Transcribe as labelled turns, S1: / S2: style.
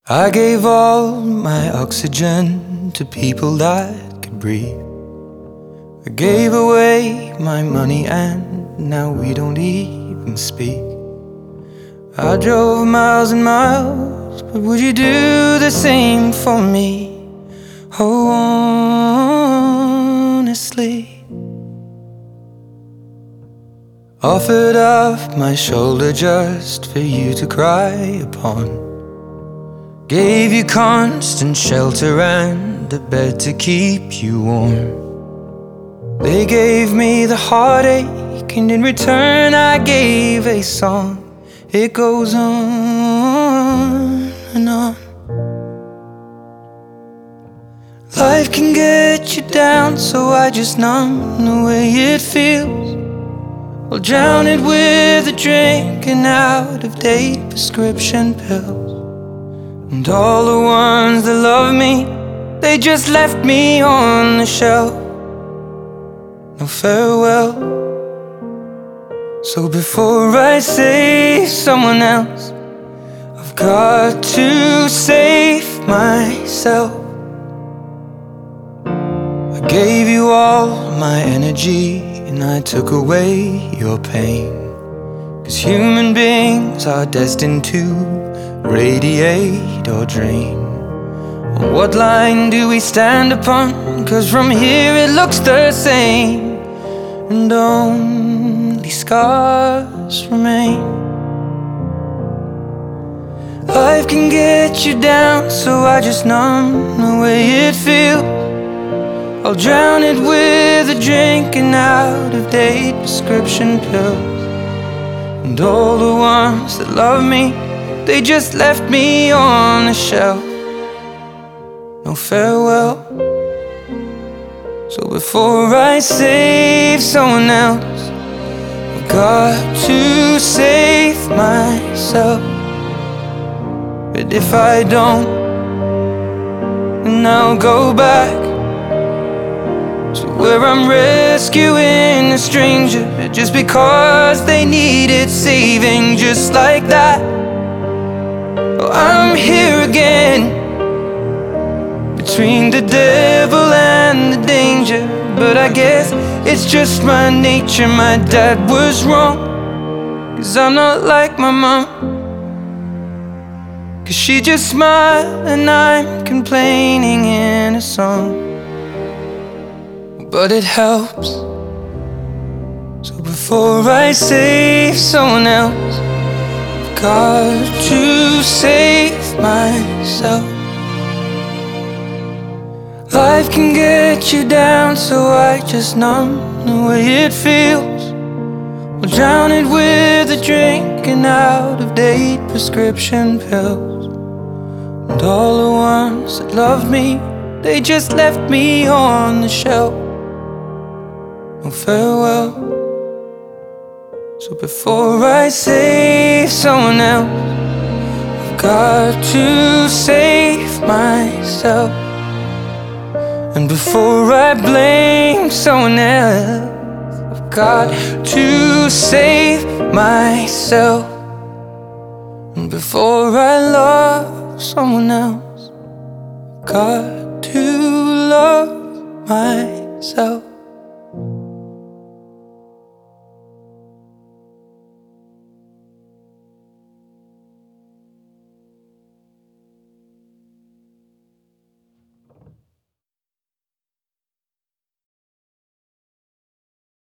S1: I gave all my oxygen to people that could breathe. I gave away my money and now we don't even speak. I drove miles and miles, but would you do the same for me? Oh, honestly. Offered up my shoulder just for you to cry upon. Gave you constant shelter and a bed to keep you warm. They gave me the heartache, and in return I gave a song. It goes on and on. Life can get you down, so I just numb the way it feels. I'll drown it with a drink and out-of-date prescription pills. And all the ones that love me, they just left me on the shelf. No farewell. So before I save someone else, I've got to save myself. I gave you all my energy and I took away your pain. 'Cause human beings are destined to radiate or drain. What line do we stand upon? 'Cause from here it looks the same, and only scars remain. Life can get you down, so I just numb the way it feels. I'll drown it with a drink and out-of-date prescription pills. And all the ones that love me, they just left me on the shelf. No farewell. So before I save someone else, I've got to save myself. But if I don't, then I'll go back to where I'm rescuing a stranger just because they needed saving, just like that. Oh, I'm here again, between the devil and the danger. But I guess it's just my nature. My dad was wrong, 'cause I'm not like my mom. 'Cause she just smiled and I'm complaining in a song. But it helps. So before I save someone else, I've got to save myself. Life can get you down, so I just numb the way it feels. I'll drown it with a drink and out-of-date prescription pills. And all the ones that love me, they just left me on the shelf. No farewell. So before I save someone else, I've got to save myself. And before I blame someone else, I've got to save myself. And before I love someone else, I've got to love myself.